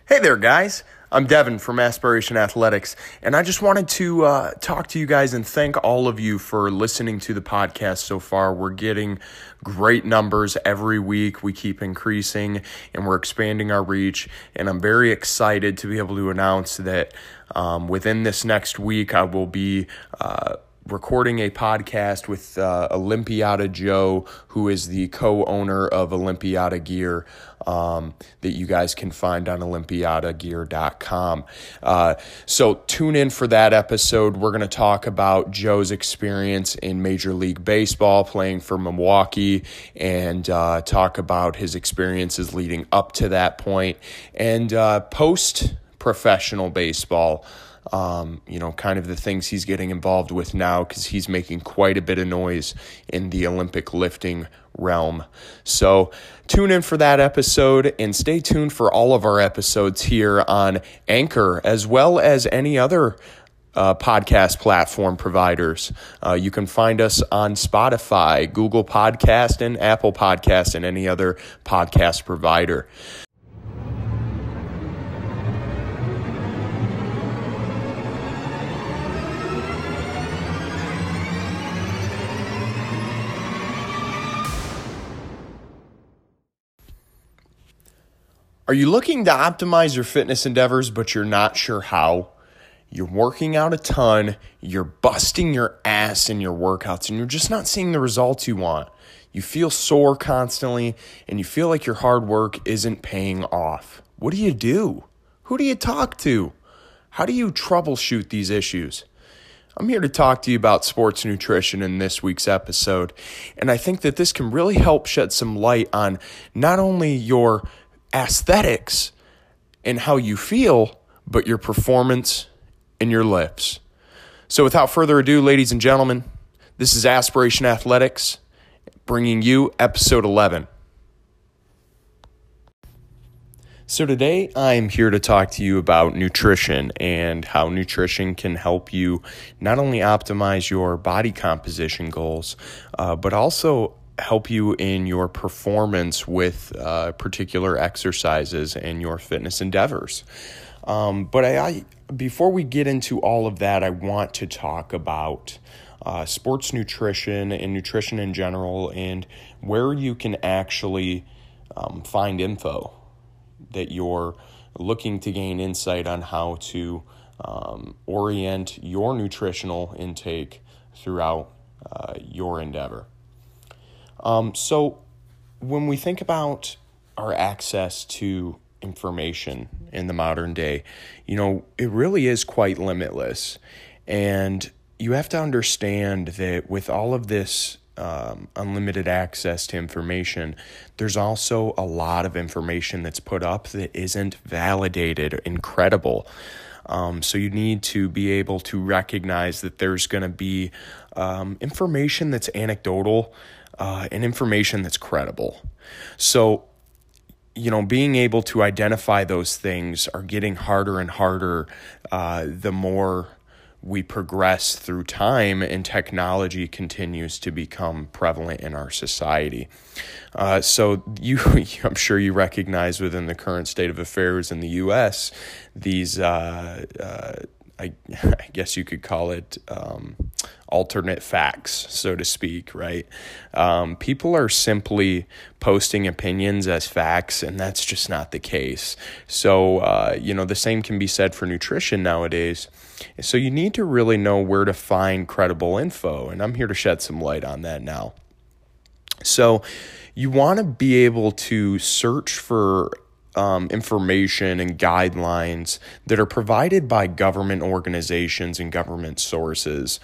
Hey there, guys. I'm Devin from Aspiration Athletics, and I just wanted to talk to you guys and thank all of you for listening to the podcast so far. We're getting great numbers every week. We keep increasing, and we're expanding our reach, and I'm very excited to be able to announce that within this next week, I will be recording a podcast with Olympiada Joe, who is the co-owner of Olympiada Gear, that you guys can find on olympiadagear.com. So tune in for that episode. We're going to talk about Joe's experience in Major League Baseball, playing for Milwaukee, and talk about his experiences leading up to that point, and post-professional baseball. Kind of the things he's getting involved with now, because he's making quite a bit of noise in the Olympic lifting realm. So tune in for that episode, and stay tuned for all of our episodes here on Anchor, as well as any other podcast platform providers. You can find us on Spotify, Google Podcast, and Apple Podcast, and any other podcast provider. Are you looking to optimize your fitness endeavors, but you're not sure how? You're working out a ton, you're busting your ass in your workouts, and you're just not seeing the results you want. You feel sore constantly, and you feel like your hard work isn't paying off. What do you do? Who do you talk to? How do you troubleshoot these issues? I'm here to talk to you about sports nutrition in this week's episode, and I think that this can really help shed some light on not only your aesthetics and how you feel, but your performance and your lifts. So without further ado, ladies and gentlemen, this is Aspiration Athletics bringing you episode 11. So today I'm here to talk to you about nutrition and how nutrition can help you not only optimize your body composition goals, but also help you in your performance with particular exercises and your fitness endeavors. But before we get into all of that, I want to talk about sports nutrition and nutrition in general, and where you can actually find info that you're looking to gain insight on how to orient your nutritional intake throughout your endeavor. So when we think about our access to information in the modern day, it really is quite limitless. And you have to understand that with all of this unlimited access to information, there's also a lot of information that's put up that isn't validated and credible. So you need to be able to recognize that there's going to be information that's anecdotal, and information that's credible. So, being able to identify those things are getting harder and harder the more we progress through time and technology continues to become prevalent in our society. So I'm sure you recognize within the current state of affairs in the U.S., these I guess you could call it alternate facts, so to speak, right? People are simply posting opinions as facts, and that's just not the case. So, the same can be said for nutrition nowadays. So you need to really know where to find credible info, and I'm here to shed some light on that now. So you want to be able to search for information and guidelines that are provided by government organizations and government sources.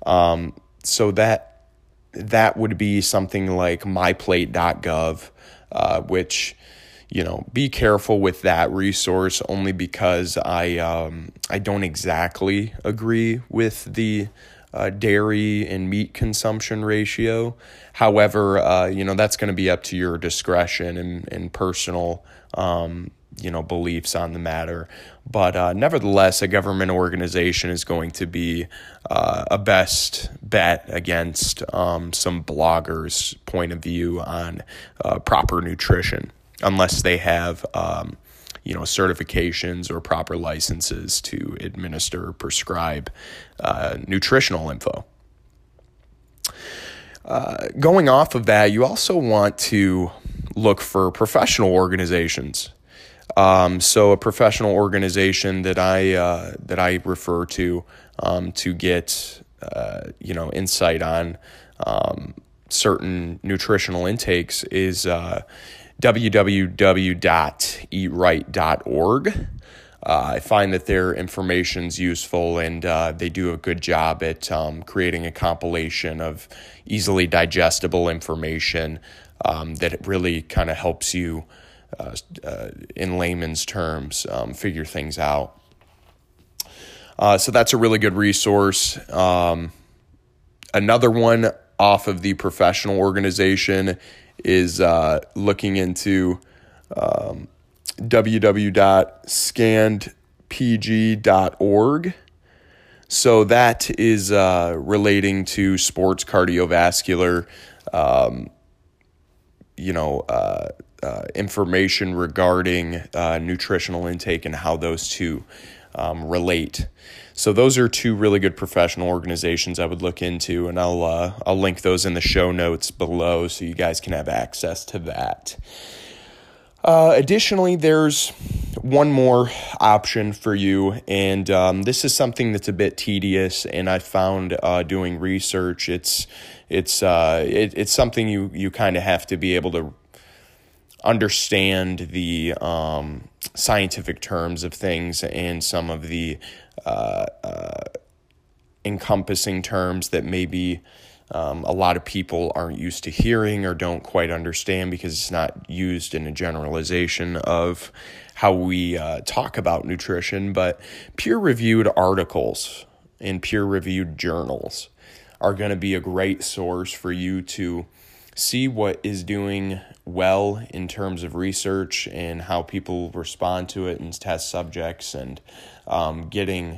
So that would be something like myplate.gov, which, be careful with that resource, only because I don't exactly agree with the dairy and meat consumption ratio. However, that's going to be up to your discretion and personal beliefs on the matter. But nevertheless, a government organization is going to be a best bet against some bloggers' point of view on proper nutrition, unless they have certifications or proper licenses to administer or prescribe nutritional info. Going off of that, you also want to look for professional organizations. So a professional organization that I refer to get insight on certain nutritional intakes is www.eatright.org. I find that their information's useful, and they do a good job at creating a compilation of easily digestible information that it really kind of helps you, in layman's terms, figure things out. So that's a really good resource. Another one off of the professional organization is looking into www.scannedpg.org. So that is relating to sports cardiovascular, information regarding nutritional intake and how those two relate. So those are two really good professional organizations I would look into, and I'll link those in the show notes below so you guys can have access to that. Additionally, there's one more option for you, and this is something that's a bit tedious, and I found doing research, it's something you kind of have to be able to understand the scientific terms of things and some of the encompassing terms that maybe a lot of people aren't used to hearing or don't quite understand because it's not used in a generalization of how we talk about nutrition. But peer-reviewed articles and peer-reviewed journals are going to be a great source for you to see what is doing well in terms of research and how people respond to it and test subjects, and getting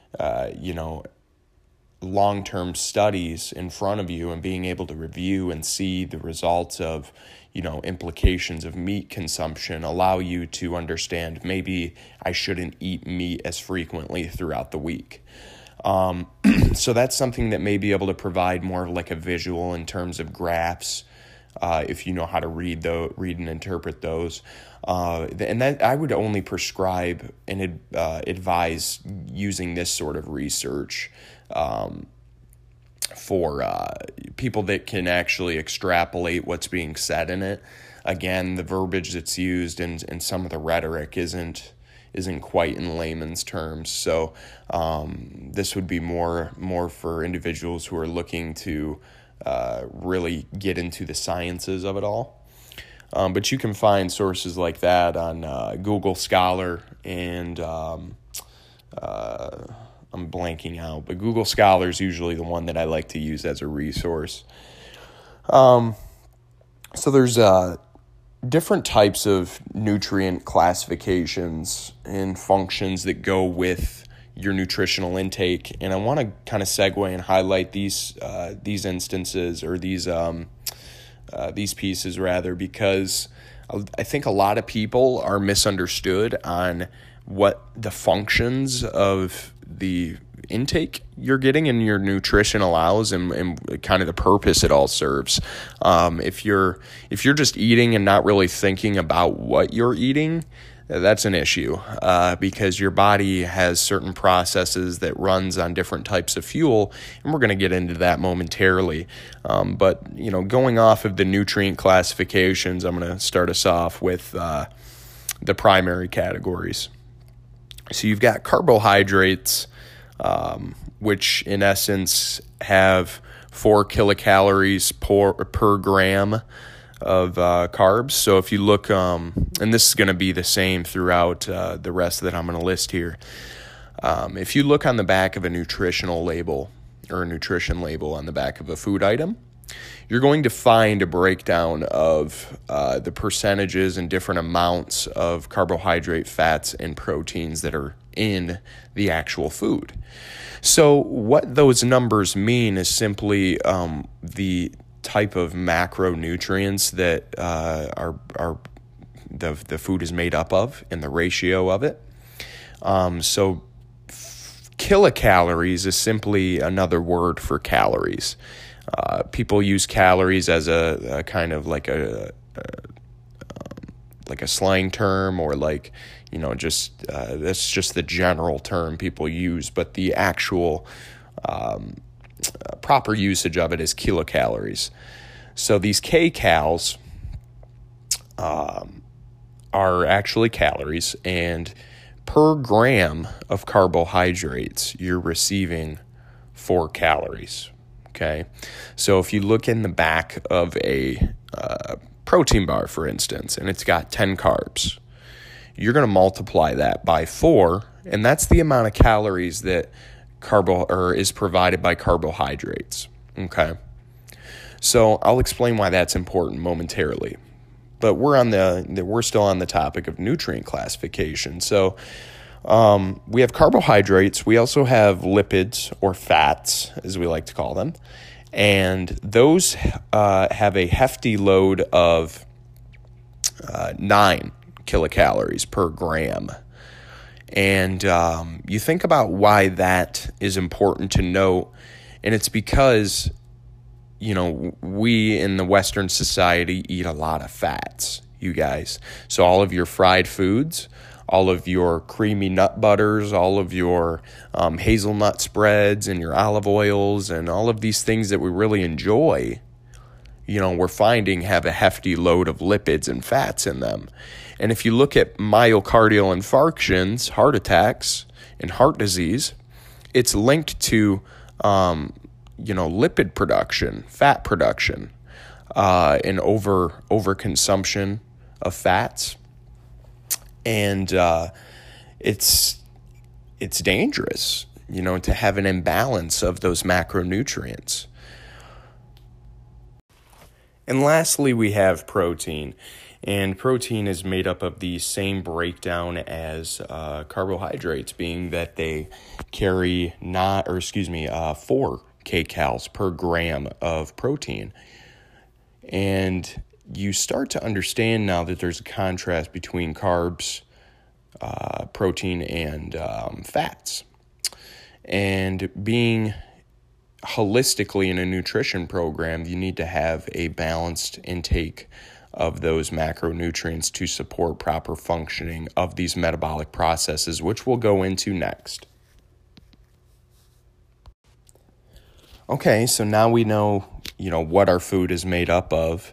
long-term studies in front of you and being able to review and see the results of implications of meat consumption allow you to understand maybe I shouldn't eat meat as frequently throughout the week. So that's something that may be able to provide more of like a visual in terms of graphs, if you know how to read and interpret those. And that I would only prescribe and advise using this sort of research for people that can actually extrapolate what's being said in it. Again, the verbiage that's used and some of the rhetoric isn't quite in layman's terms. So this would be more for individuals who are looking to really get into the sciences of it all. But you can find sources like that on Google Scholar and I'm blanking out, but Google Scholar is usually the one that I like to use as a resource. So there's different types of nutrient classifications and functions that go with your nutritional intake, and I want to kind of segue and highlight these instances or these pieces rather, because I think a lot of people are misunderstood on what the functions of the intake you're getting and your nutrition allows and kind of the purpose it all serves. If you're just eating and not really thinking about what you're eating, that's an issue because your body has certain processes that runs on different types of fuel, and we're going to get into that momentarily. But going off of the nutrient classifications, I'm going to start us off with the primary categories. So you've got carbohydrates, which in essence have 4 kilocalories per gram of carbs. So if you look, and this is going to be the same throughout the rest that I'm going to list here. If you look on the back of a nutritional label or a nutrition label on the back of a food item, you're going to find a breakdown of the percentages and different amounts of carbohydrate, fats, and proteins that are in the actual food. So what those numbers mean is simply the type of macronutrients that are the food is made up of and the ratio of it. So kilocalories is simply another word for calories. People use calories as a kind of like a slang term, or like, just that's just the general term people use, but the actual proper usage of it is kilocalories. So these kcals are actually calories, and per gram of carbohydrates, you're receiving 4 calories. Okay, so if you look in the back of a protein bar, for instance, and it's got 10 carbs, you're going to multiply that by 4, and that's the amount of calories that is provided by carbohydrates. Okay, so I'll explain why that's important momentarily. But we're still on the topic of nutrient classification. So we have carbohydrates. We also have lipids, or fats, as we like to call them. And those have a hefty load of 9 kilocalories per gram. And you think about why that is important to note, and it's because we in the Western society eat a lot of fats, you guys. So all of your fried foods, all of your creamy nut butters, all of your hazelnut spreads and your olive oils and all of these things that we really enjoy, we're finding have a hefty load of lipids and fats in them. And if you look at myocardial infarctions, heart attacks, and heart disease, it's linked to lipid production, fat production, and overconsumption of fats. And it's dangerous, to have an imbalance of those macronutrients. And lastly, we have protein. And protein is made up of the same breakdown as carbohydrates, being that they carry 4 kcals per gram of protein. And you start to understand now that there's a contrast between carbs, protein, and fats. And being holistically in a nutrition program, you need to have a balanced intake of those macronutrients to support proper functioning of these metabolic processes, which we'll go into next. Okay, so now we know, what our food is made up of.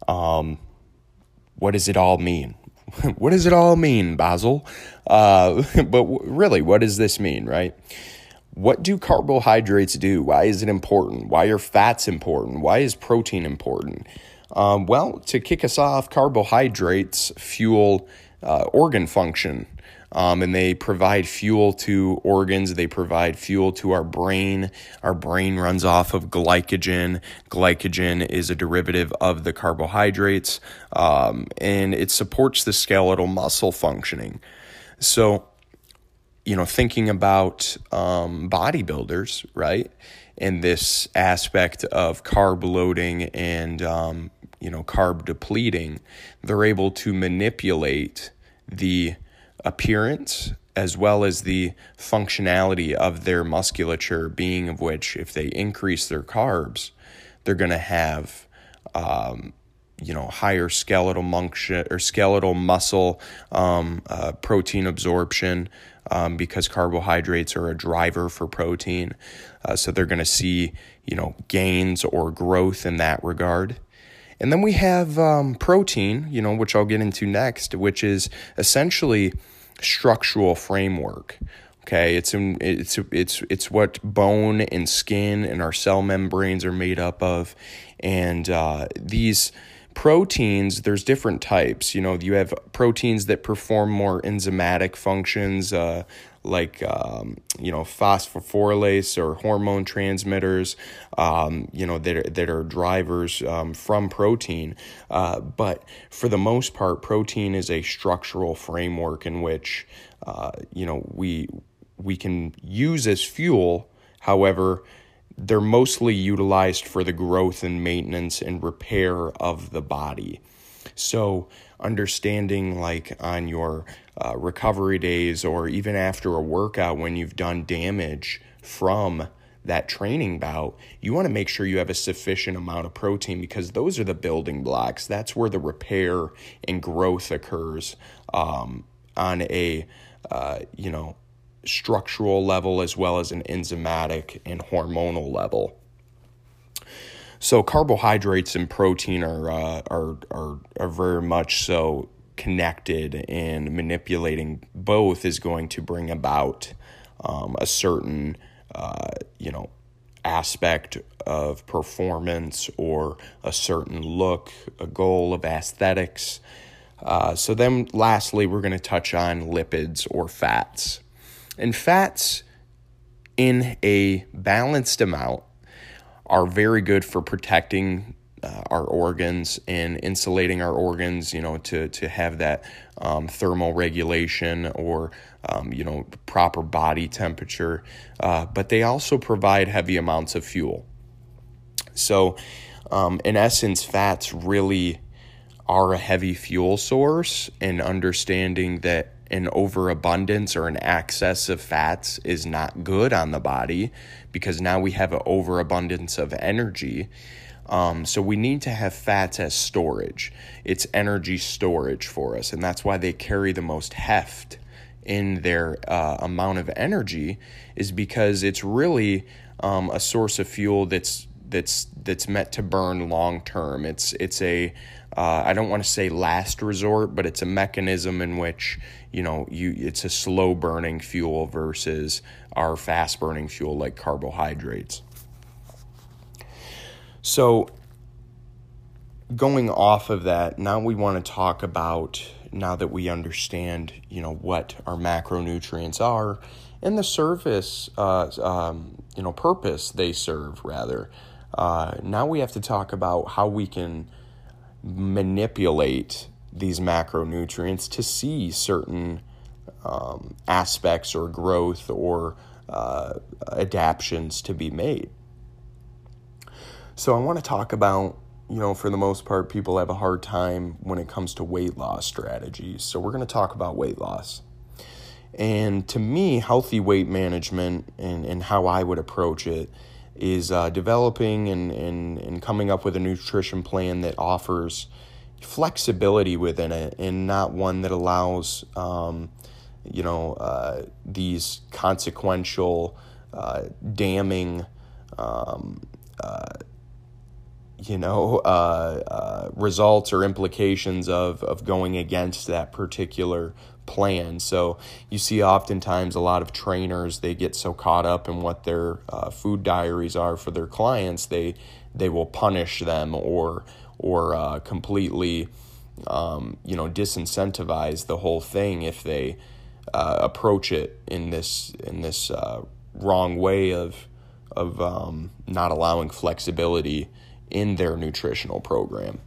What does it all mean? What does it all mean, Basil? But really, what does this mean, right? What do carbohydrates do? Why is it important? Why are fats important? Why is protein important? Well, to kick us off, carbohydrates fuel organ function. And they provide fuel to organs. They provide fuel to our brain. Our brain runs off of glycogen. Glycogen is a derivative of the carbohydrates, and it supports the skeletal muscle functioning. So, thinking about bodybuilders, right, and this aspect of carb loading and, carb depleting, they're able to manipulate the appearance as well as the functionality of their musculature, being of which if they increase their carbs, they're going to have higher skeletal function or skeletal muscle protein absorption, because carbohydrates are a driver for protein. So they're going to see gains or growth in that regard. And then we have protein, which I'll get into next, which is essentially structural framework. Okay, it's what bone and skin and our cell membranes are made up of, and these proteins, there's different types. You have proteins that perform more enzymatic functions, like phosphorylase or hormone transmitters, that are drivers from protein. But for the most part, protein is a structural framework in which we can use as fuel. However, they're mostly utilized for the growth and maintenance and repair of the body. So understanding like on your recovery days or even after a workout when you've done damage from that training bout, you want to make sure you have a sufficient amount of protein because those are the building blocks. That's where the repair and growth occurs on a, structural level as well as an enzymatic and hormonal level. So carbohydrates and protein are very much so connected, and manipulating both is going to bring about a certain aspect of performance or a certain look, a goal of aesthetics. So then lastly, we're going to touch on lipids or fats. And fats in a balanced amount are very good for protecting our organs and insulating our organs, to have that thermal regulation or, proper body temperature. But they also provide heavy amounts of fuel. So, in essence, fats really are a heavy fuel source, and understanding that an overabundance or an excess of fats is not good on the body because now we have an overabundance of energy. So we need to have fats as storage. It's energy storage for us, and that's why they carry the most heft in their amount of energy, is because it's really a source of fuel that's meant to burn long term. It's a I don't want to say last resort, but it's a mechanism in which it's a slow burning fuel versus our fast burning fuel like carbohydrates. So going off of that, now we want to talk about, now that we understand, what our macronutrients are and the purpose they serve, rather. Now we have to talk about how we can manipulate these macronutrients to see certain aspects or growth or adaptions to be made. So I want to talk about, for the most part, people have a hard time when it comes to weight loss strategies. So we're going to talk about weight loss. And to me, healthy weight management and how I would approach it is developing and coming up with a nutrition plan that offers flexibility within it, and not one that allows, these consequential, damning, results or implications of going against that particular plan. So you see oftentimes a lot of trainers, they get so caught up in what their food diaries are for their clients, they will punish them or completely disincentivize the whole thing if they approach it in this wrong way of not allowing flexibility in their nutritional program.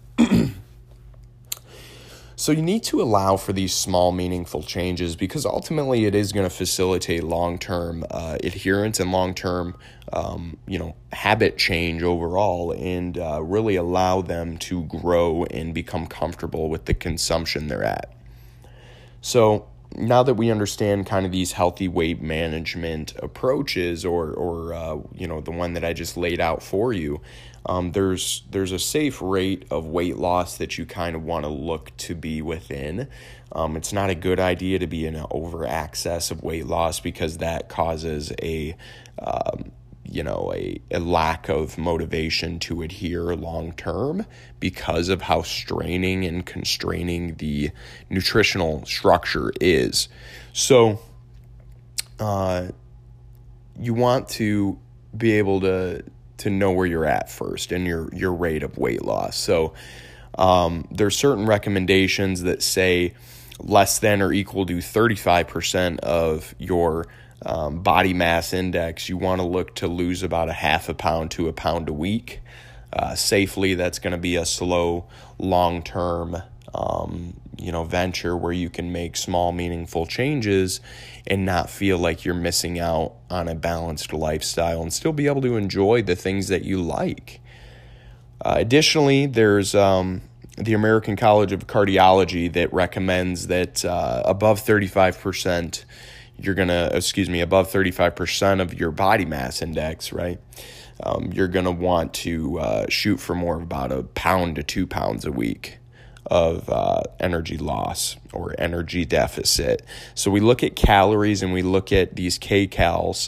So you need to allow for these small, meaningful changes, because ultimately it is going to facilitate long-term adherence and long-term, habit change overall, and really allow them to grow and become comfortable with the consumption they're at. So now that we understand kind of these healthy weight management approaches, or the one that I just laid out for you, there's a safe rate of weight loss that you kind of want to look to be within. It's not a good idea to be in an over excess of weight loss, because that causes a lack of motivation to adhere long term because of how straining and constraining the nutritional structure is. So you want to be able to know where you're at first and your rate of weight loss. So there's certain recommendations that say less than or equal to 35% of your body mass index. You want to look to lose about a half a pound to a pound a week. Safely, that's going to be a slow, long-term venture where you can make small, meaningful changes and not feel like you're missing out on a balanced lifestyle and still be able to enjoy the things that you like. Additionally, there's the American College of Cardiology that recommends that above 35%, above 35% of your body mass index, right? You're going to want to shoot for more of about a pound to 2 pounds a week of energy loss or energy deficit. So we look at calories and we look at these kcals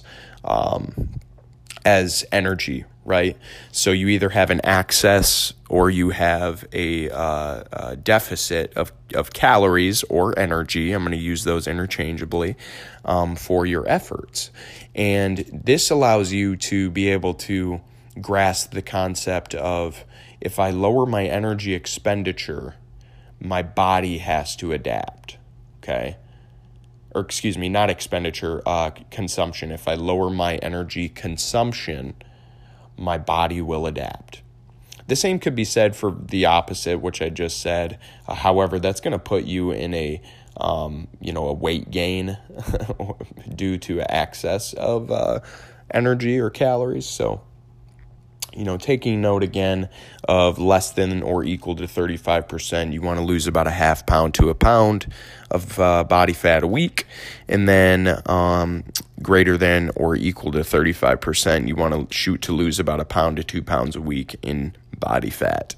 as energy, right? So you either have an excess or you have a deficit of calories or energy. I'm going to use those interchangeably for your efforts. And this allows you to be able to grasp the concept of, if I lower my energy expenditure, my body has to adapt, okay? Or excuse me, not expenditure, consumption. If I lower my energy consumption, my body will adapt. The same could be said for the opposite, which I just said. However, that's going to put you in a weight gain due to excess of energy or calories. So, taking note again of less than or equal to 35%, you want to lose about a half pound to a pound of body fat a week. And then greater than or equal to 35%, you want to shoot to lose about a pound to 2 pounds a week in body fat.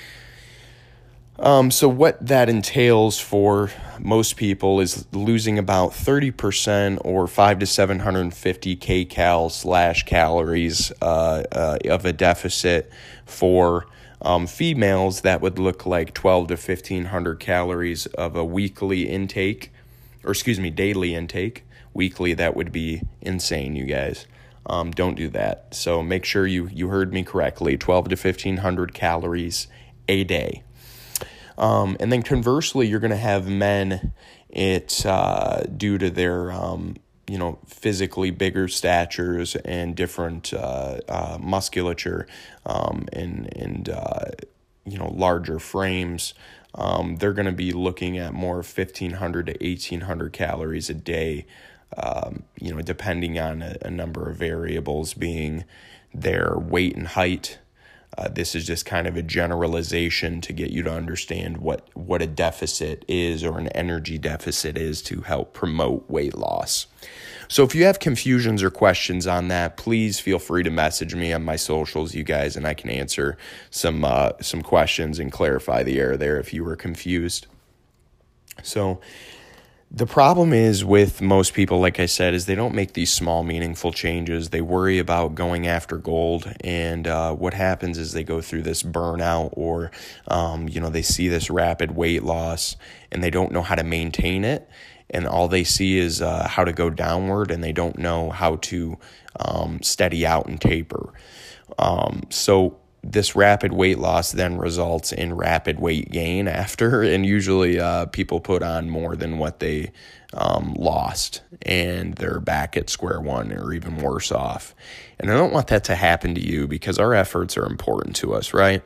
So what that entails for most people is losing about 30% or 5 to 750 kcal/calories of a deficit. For females, that would look like 12 to 1,500 calories of a weekly intake, daily intake. Weekly, that would be insane, you guys. Don't do that. So make sure you heard me correctly, 12 to 1,500 calories a day. And then conversely, you're going to have men, due to their, physically bigger statures and different musculature and larger frames, they're going to be looking at more 1,500 to 1,800 calories a day, depending on a number of variables, being their weight and height. This is just kind of a generalization to get you to understand what a deficit is, or an energy deficit is, to help promote weight loss. So if you have confusions or questions on that, please feel free to message me on my socials, you guys, and I can answer some questions and clarify the error there if you were confused. So the problem is with most people, like I said, is they don't make these small, meaningful changes. They worry about going after gold, and what happens is they go through this burnout, or they see this rapid weight loss, and they don't know how to maintain it, and all they see is how to go downward, and they don't know how to steady out and taper. So this rapid weight loss then results in rapid weight gain after, and usually people put on more than what they lost, and they're back at square one or even worse off. And I don't want that to happen to you, because our efforts are important to us, right?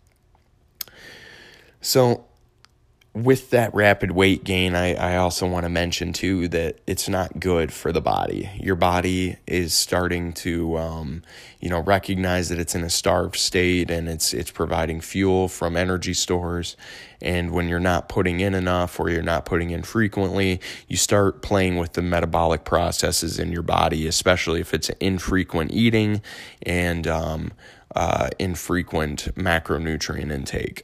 So with that rapid weight gain, I also want to mention too that it's not good for the body. Your body is starting to, recognize that it's in a starved state, and it's providing fuel from energy stores. And when you're not putting in enough, or you're not putting in frequently, you start playing with the metabolic processes in your body, especially if it's infrequent eating and infrequent macronutrient intake.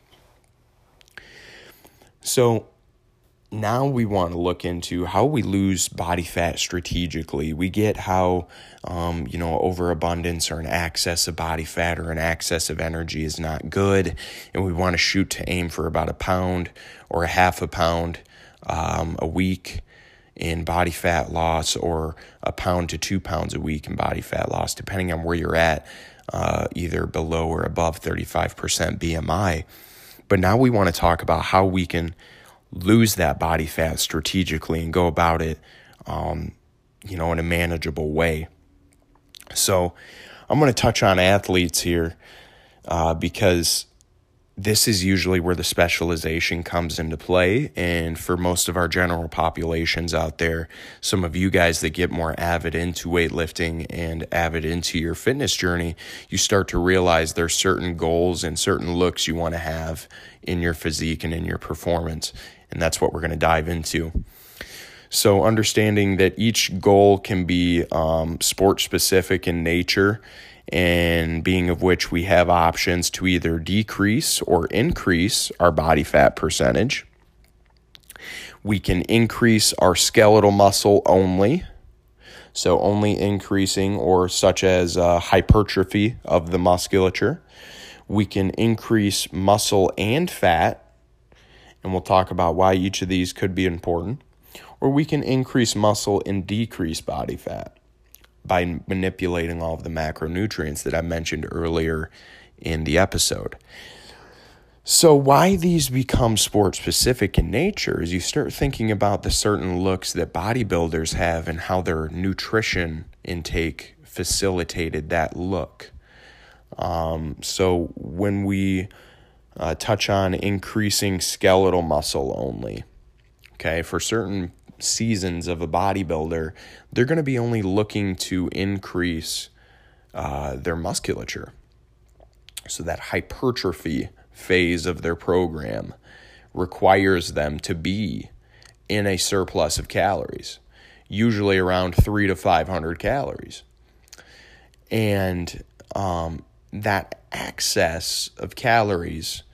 So now we want to look into how we lose body fat strategically. We get how, overabundance or an excess of body fat or an excess of energy is not good. And we want to shoot to aim for about a pound or a half a pound a week in body fat loss, or a pound to 2 pounds a week in body fat loss, depending on where you're at, either below or above 35% BMI. But now we want to talk about how we can lose that body fat strategically and go about it, in a manageable way. So I'm going to touch on athletes here, because this is usually where the specialization comes into play. And for most of our general populations out there, some of you guys that get more avid into weightlifting and avid into your fitness journey, you start to realize there's certain goals and certain looks you want to have in your physique and in your performance. And that's what we're going to dive into. So understanding that each goal can be sport specific in nature, and being of which we have options to either decrease or increase our body fat percentage. We can increase our skeletal muscle only, so only increasing, or such as hypertrophy of the musculature. We can increase muscle and fat, and we'll talk about why each of these could be important. Or we can increase muscle and decrease body fat by manipulating all of the macronutrients that I mentioned earlier in the episode. So why these become sport-specific in nature is you start thinking about the certain looks that bodybuilders have and how their nutrition intake facilitated that look. So when we touch on increasing skeletal muscle only, okay, for certain seasons of a bodybuilder, they're going to be only looking to increase their musculature. So that hypertrophy phase of their program requires them to be in a surplus of calories, usually around 300 to 500 calories. And that excess of calories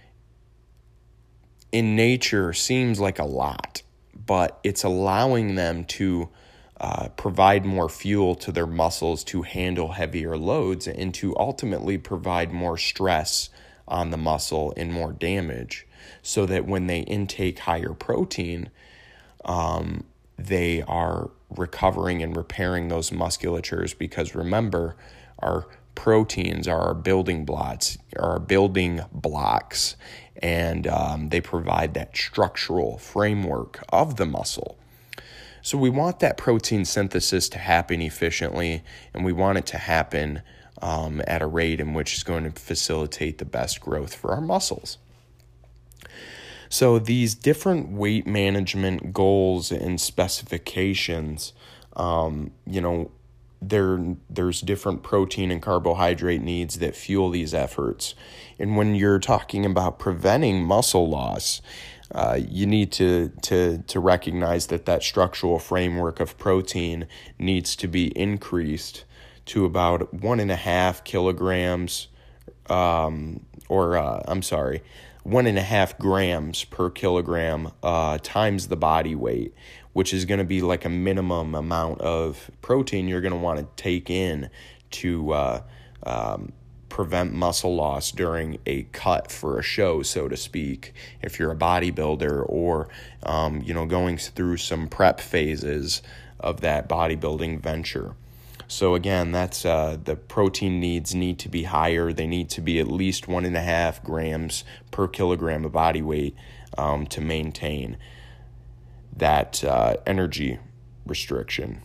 in nature seems like a lot, but it's allowing them to provide more fuel to their muscles to handle heavier loads and to ultimately provide more stress on the muscle and more damage, so that when they intake higher protein, they are recovering and repairing those musculatures, because remember, our proteins are our building blocks, and they provide that structural framework of the muscle. So we want that protein synthesis to happen efficiently, and we want it to happen at a rate in which is going to facilitate the best growth for our muscles. So these different weight management goals and specifications, there's different protein and carbohydrate needs that fuel these efforts. And when you're talking about preventing muscle loss, you need to recognize that structural framework of protein needs to be increased to about 1.5 kilograms, 1.5 grams per kilogram times the body weight, which is going to be like a minimum amount of protein you're going to want to take in to prevent muscle loss during a cut for a show, so to speak, if you're a bodybuilder, or going through some prep phases of that bodybuilding venture. So again, that's the protein needs need to be higher. They need to be at least 1.5 grams per kilogram of body weight to maintain that energy restriction.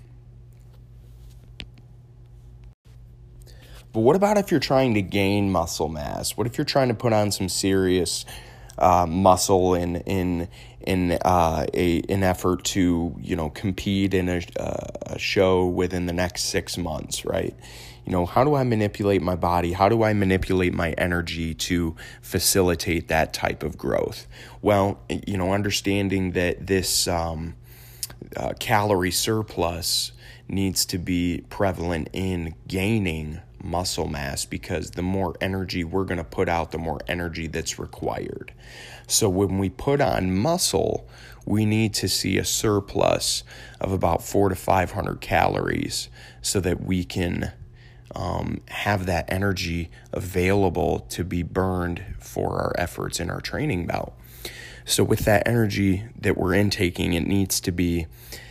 But what about if you're trying to gain muscle mass? What if you're trying to put on some serious muscle in an effort to compete in a show within the next 6 months, right? How do I manipulate my body? How do I manipulate my energy to facilitate that type of growth? Well, understanding that this calorie surplus needs to be prevalent in gaining muscle mass, because the more energy we're going to put out, the more energy that's required. So when we put on muscle, we need to see a surplus of about 400 to 500 calories so that we can have that energy available to be burned for our efforts in our training bout. So with that energy that we're intaking, it needs to be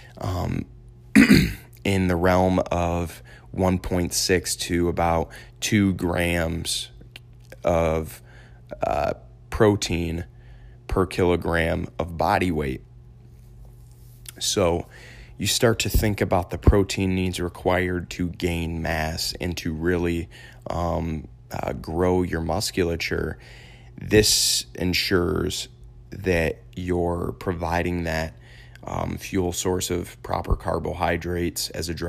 in the realm of 1.6 to about 2 grams of protein per kilogram of body weight. So you start to think about the protein needs required to gain mass and to really grow your musculature. This ensures that you're providing that fuel source of proper carbohydrates as a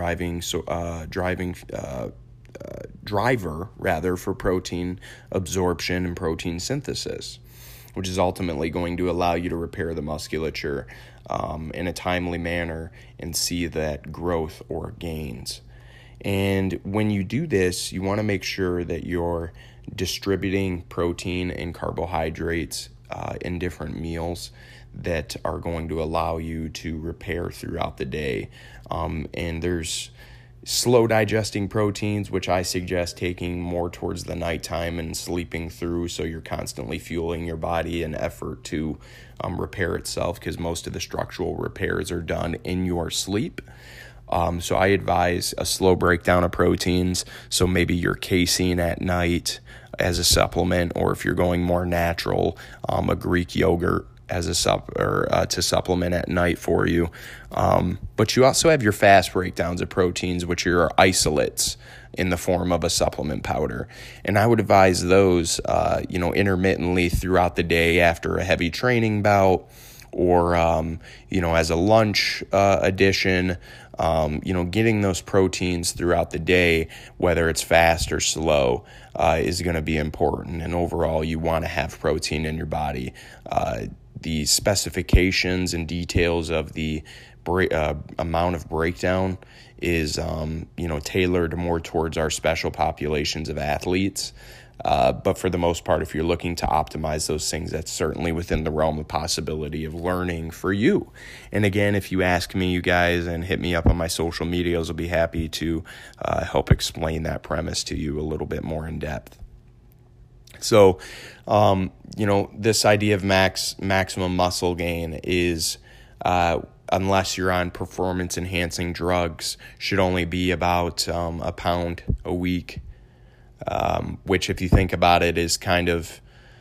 driver rather for protein absorption and protein synthesis, which is ultimately going to allow you to repair the musculature in a timely manner and see that growth or gains. And when you do this, you want to make sure that you're distributing protein and carbohydrates in different meals that are going to allow you to repair throughout the day. And there's slow digesting proteins, which I suggest taking more towards the nighttime and sleeping through, so you're constantly fueling your body in effort to repair itself, because most of the structural repairs are done in your sleep. So I advise a slow breakdown of proteins, so maybe your casein at night as a supplement, or if you're going more natural, a Greek yogurt as a to supplement at night for you. But you also have your fast breakdowns of proteins, which are your isolates in the form of a supplement powder. And I would advise those, intermittently throughout the day after a heavy training bout, or, as a lunch addition. Getting those proteins throughout the day, whether it's fast or slow, is going to be important. And overall, you want to have protein in your body. The specifications and details of the amount of breakdown is, tailored more towards our special populations of athletes. But for the most part, if you're looking to optimize those things, that's certainly within the realm of possibility of learning for you. And again, if you ask me, you guys, and hit me up on my social medias, I'll be happy to help explain that premise to you a little bit more in depth. So, this idea of maximum muscle gain is, unless you're on performance-enhancing drugs, should only be about a pound a week. Which, if you think about it, is kind of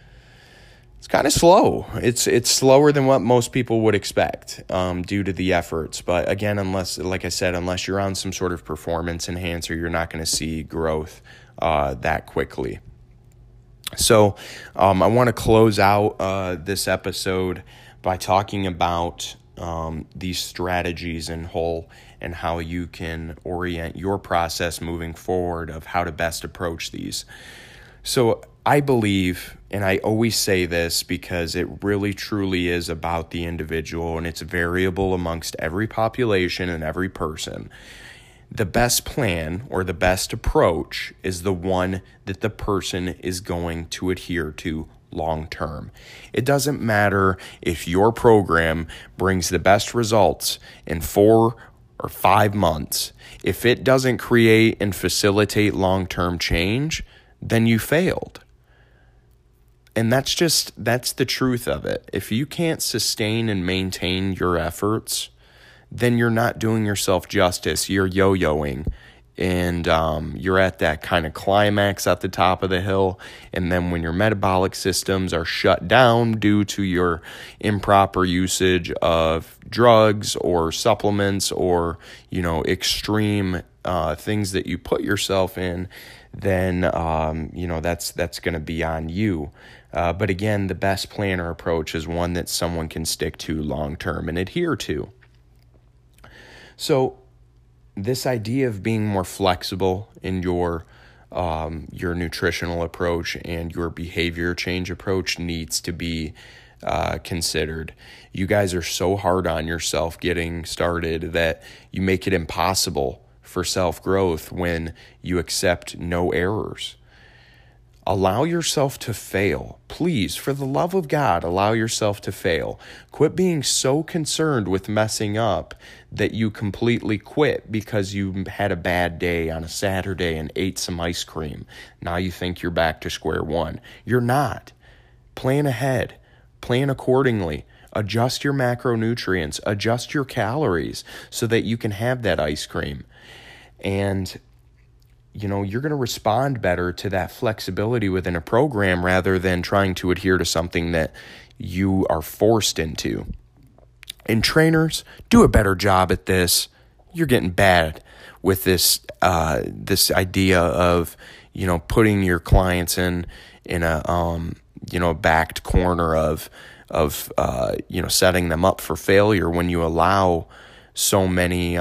slow. It's slower than what most people would expect due to the efforts. But again, unless you're on some sort of performance enhancer, you're not going to see growth that quickly. So I want to close out this episode by talking about these strategies in whole, and how you can orient your process moving forward of how to best approach these. So I believe, and I always say this because it really truly is about the individual, and it's variable amongst every population and every person. The best plan or the best approach is the one that the person is going to adhere to long term. It doesn't matter if your program brings the best results in 4 or 5 months. If it doesn't create and facilitate long-term change, then you failed. And that's the truth of it. If you can't sustain and maintain your efforts, then you're not doing yourself justice. You're yo-yoing, and you're at that kind of climax at the top of the hill. And then when your metabolic systems are shut down due to your improper usage of drugs or supplements or, extreme things that you put yourself in, then, that's going to be on you. But again, the best plan or approach is one that someone can stick to long term and adhere to. So this idea of being more flexible in your nutritional approach and your behavior change approach needs to be considered. You guys are so hard on yourself getting started that you make it impossible for self-growth when you accept no errors. Allow yourself to fail. Please, for the love of God, allow yourself to fail. Quit being so concerned with messing up that you completely quit because you had a bad day on a Saturday and ate some ice cream. Now you think you're back to square one. You're not. Plan ahead. Plan accordingly. Adjust your macronutrients. Adjust your calories so that you can have that ice cream. And you're going to respond better to that flexibility within a program rather than trying to adhere to something that you are forced into. And trainers, do a better job at this. You're getting bad with this idea of, putting your clients in a backed corner of setting them up for failure when you allow so many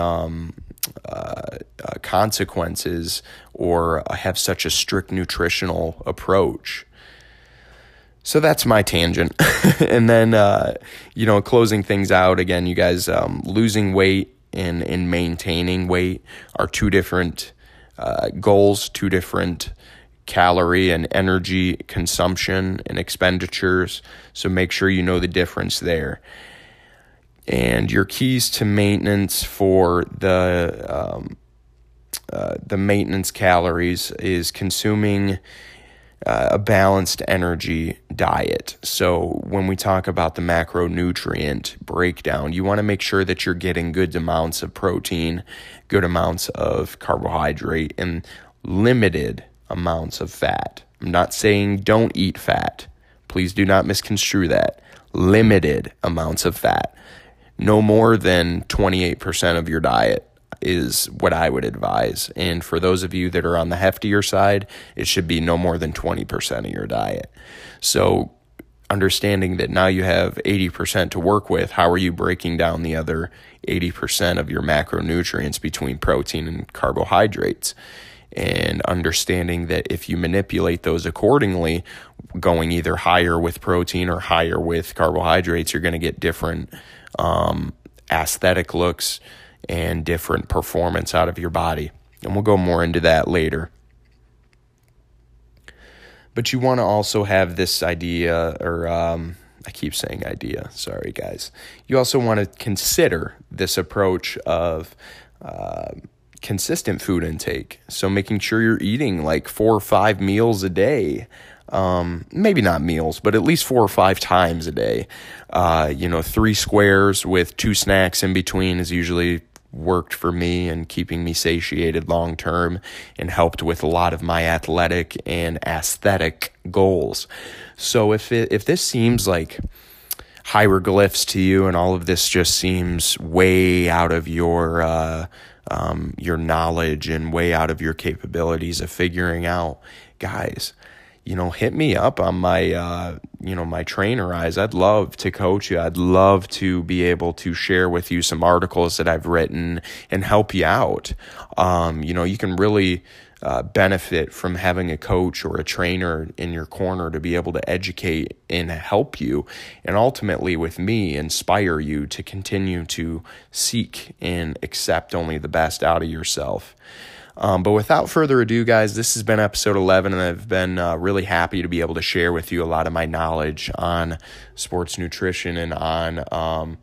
consequences or have such a strict nutritional approach. So that's my tangent. And then, closing things out, again, you guys, losing weight and maintaining weight are two different goals, two different calorie and energy consumption and expenditures. So make sure you know the difference there. And your keys to maintenance for the maintenance calories is consuming a balanced energy diet. So when we talk about the macronutrient breakdown, you want to make sure that you're getting good amounts of protein, good amounts of carbohydrate, and limited amounts of fat. I'm not saying don't eat fat. Please do not misconstrue that. Limited amounts of fat. No more than 28% of your diet is what I would advise. And for those of you that are on the heftier side, it should be no more than 20% of your diet. So understanding that now you have 80% to work with, how are you breaking down the other 80% of your macronutrients between protein and carbohydrates? And understanding that if you manipulate those accordingly, going either higher with protein or higher with carbohydrates, you're going to get different aesthetic looks and different performance out of your body. And we'll go more into that later. But you want to also have this idea, or I keep saying idea, sorry guys. You also want to consider this approach of consistent food intake. So making sure you're eating like 4 or 5 meals a day. Maybe not meals, but at least 4 or 5 times a day. 3 squares with 2 snacks in between is usually worked for me and keeping me satiated long term and helped with a lot of my athletic and aesthetic goals. So if this seems like hieroglyphs to you and all of this just seems way out of your knowledge and way out of your capabilities of figuring out, guys, hit me up on my, my trainer eyes. I'd love to coach you. I'd love to be able to share with you some articles that I've written and help you out. You can really benefit from having a coach or a trainer in your corner to be able to educate and help you, and ultimately with me, inspire you to continue to seek and accept only the best out of yourself. But without further ado, guys, this has been episode 11, and I've been really happy to be able to share with you a lot of my knowledge on sports nutrition and on,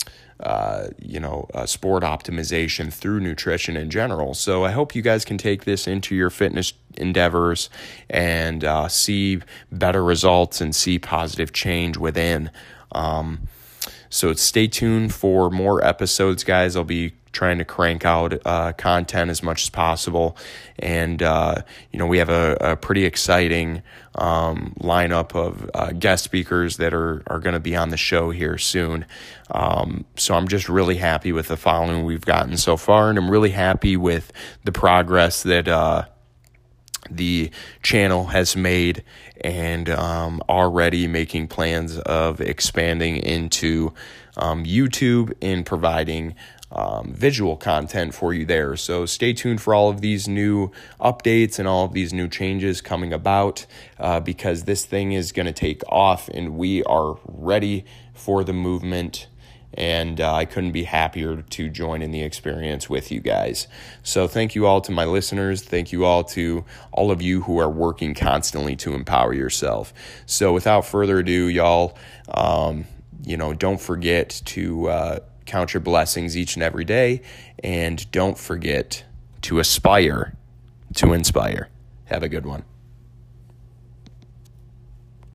sport optimization through nutrition in general. So I hope you guys can take this into your fitness endeavors and see better results and see positive change within. So stay tuned for more episodes, guys. I'll be trying to crank out content as much as possible. And, we have a pretty exciting lineup of guest speakers that are going to be on the show here soon. So I'm just really happy with the following we've gotten so far, and I'm really happy with the progress that the channel has made, and already making plans of expanding into YouTube and providing visual content for you there. So stay tuned for all of these new updates and all of these new changes coming about, because this thing is going to take off and we are ready for the movement. And I couldn't be happier to join in the experience with you guys. So thank you all to my listeners. Thank you all to all of you who are working constantly to empower yourself. So without further ado, y'all, don't forget to count your blessings each and every day. And don't forget to aspire to inspire. Have a good one.